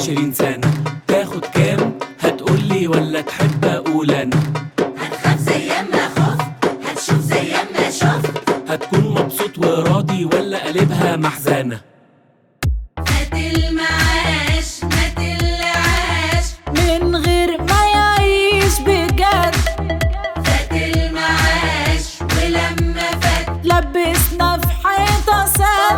20 سنة. تاخد كام هتقولي ولا تحب اقول انا؟ هتخاف زي ما خفت، هتشوف زي ما شفت، هتكون مبسوط وراضي ولا قلبها محزنة؟ هات المعاش هات العاش من غير ما يعيش بجد. فات المعاش ولما فات لبسنا في حيطة سد.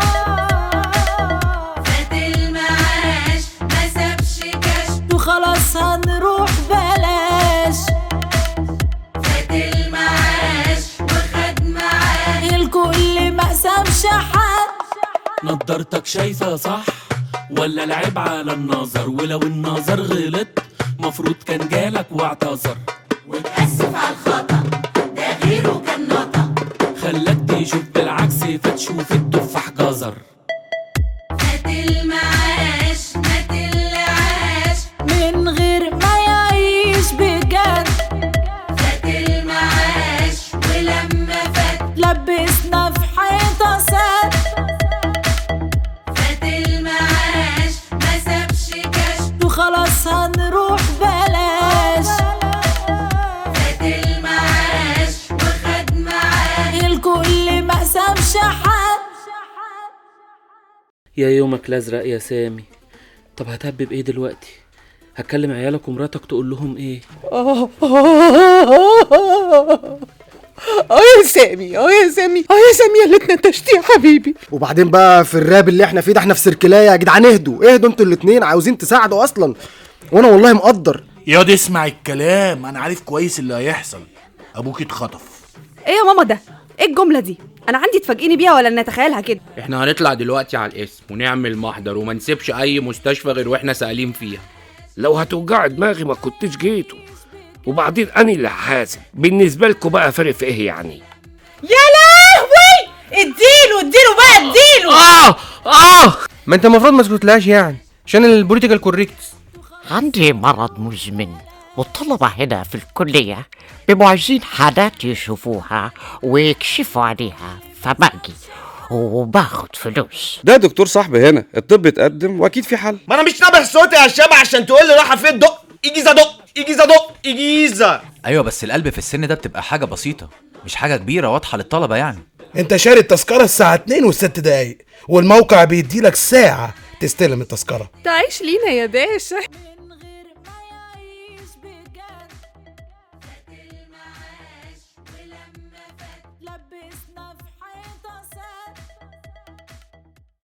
فات المعاش ما سابش كشف، وخلاص هنروح بلاش. فات المعاش وخد معاه الكل ما سابش حد. نضارتك شايفة صح ولا العيب على النظر؟ ولو النظر غلط مفروض كان جالك واعتذر، وتأسف على الخطأ ده غيره كان نطق. خلاك تشوف بالعكس فتشوف التفاح جزر. فات المعاش مات العاش، من غير ما يعيش بجد. فات المعاش ولما فات لبسنا في حيطة سد. فات المعاش ما سابش كشف، وخلاص هنروح بلاش. فات المعاش وخد معاه الكل ما سابش حد. يا يومك الازرق يا سامي. طب هتهبب ايه دلوقتي؟ هتكلم عيالك ومراتك تقول لهم ايه؟ يا سامي يا سامي اللي اتنتشتي يا حبيبي. وبعدين بقى في الراب اللي احنا فيه ده، احنا في سيركلايه يا جدعان. اهدوا انتوا الاتنين، عاوزين تساعدوا اصلا وانا والله مقدر. ياض اسمع الكلام، انا عارف كويس اللي هيحصل. ابوك اتخطف. ايه يا ماما ده؟ ايه الجملة دي؟ انا عندي تفاجئني بيها ولا نتخيلها كده؟ احنا هنطلع دلوقتي على الاسم ونعمل محضر وما نسيبش اي مستشفى غير واحنا سائلين فيها. لو هتوجع دماغي ما كنتش جيتوا، وبعدين انا اللي هحاسب. بالنسبه لكم بقى فارق في ايه يعني؟ يا لهوي، اديله بقى اديله. ما انت المفروض ما تسكتلاش يعني عشان البوليتيكال كوريكت. عندي مرض مزمن والطلبة هنا في الكلية بيبقوا عايزين حالات يشوفوها ويكشفوا عليها، فباجي وباخد فلوس. ده دكتور صاحبي هنا، الطب اتقدم واكيد في حل. ما انا مش نابه صوتي يا شباب عشان تقول لي راحه فين. دق اجيزه. ايوه بس القلب في السن ده بتبقى حاجه بسيطه، مش حاجه كبيره واضحه للطلبه يعني. انت شاري التذكره الساعه 2 و6 دقايق، والموقع بيديلك ساعه تستلم التذكره. تعيش لينا يا باشا.